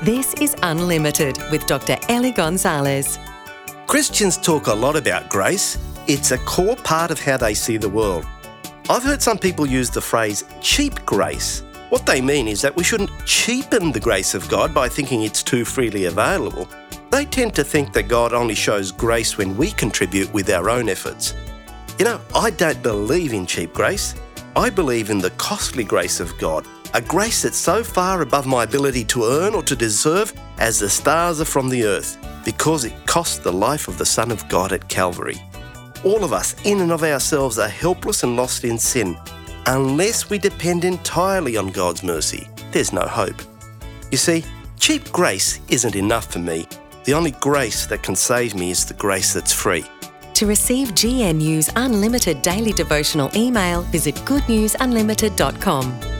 This is Unlimited with Dr. Ellie Gonzalez. Christians talk a lot about grace. It's a core part of how they see the world. I've heard some people use the phrase cheap grace. What they mean is that we shouldn't cheapen the grace of God by thinking it's too freely available. They tend to think that God only shows grace when we contribute with our own efforts. You know, I don't believe in cheap grace. I believe in the costly grace of God, a grace that's so far above my ability to earn or to deserve as the stars are from the earth, because it cost the life of the Son of God at Calvary. All of us, in and of ourselves, are helpless and lost in sin. Unless we depend entirely on God's mercy, there's no hope. You see, cheap grace isn't enough for me. The only grace that can save me is the grace that's free. To receive GNU's Unlimited daily devotional email, visit goodnewsunlimited.com.